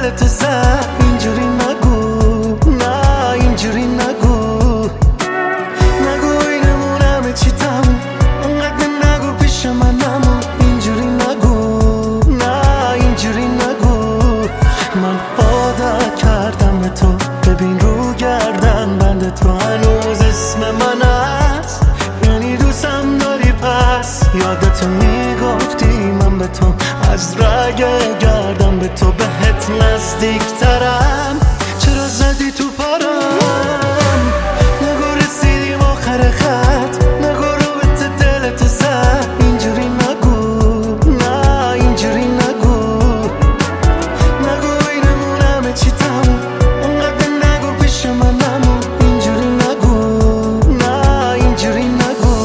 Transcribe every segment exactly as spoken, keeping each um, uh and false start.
دلتو زد اینجوری نگو، نه اینجوری نگو. نگو اینمون همه چی تموم، انقدر نگو پیش من نمون. اینجوری نگو، نه اینجوری نگو. من عادت کردم به تو، ببین رو گردن بند تو هنوز اسم من هست. یعنی دوستم داری پس یادتو میگفتی من به تو از رگ گردم به تو بهت نزدیک ترم. چرا زدی تو پارم؟ نگو رسیدیم آخر خط، نگو رو به دلتو زد اینجوری نگو، نه اینجوری نگو. نگو اینمون همه چی تموم، انقدر نگو پیش من نمون. اینجوری نگو، نه اینجوری نگو.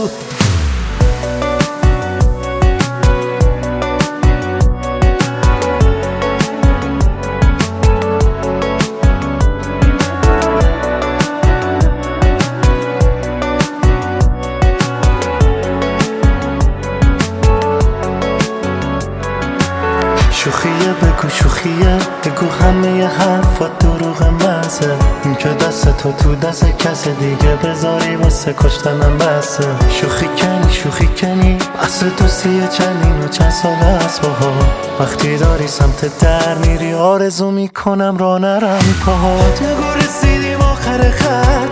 شوخیه بگو شوخیه، بگو همه ی حرفات دروغ مزه. این که دست تو تو دست کس دیگه بذاری واسه کشتنم بسه. شوخی کنی شوخی کنی بس دوستیه چندین و چند سال هست باها. وقتی داری سمت در میری آرزو میکنم را نرم پاهات. نگو رسیدیم آخر خط،